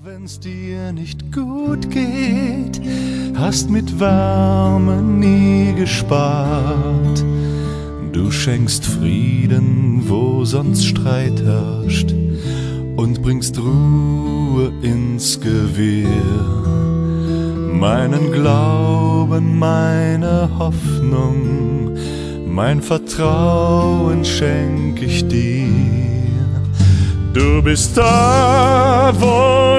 wenn's dir nicht gut geht, hast mit Wärme nie gespart. Du schenkst Frieden, wo sonst Streit herrscht, und bringst Ruhe ins Gewirr. Meinen Glauben, meine Hoffnung, mein Vertrauen schenk ich dir. Du bist da, wo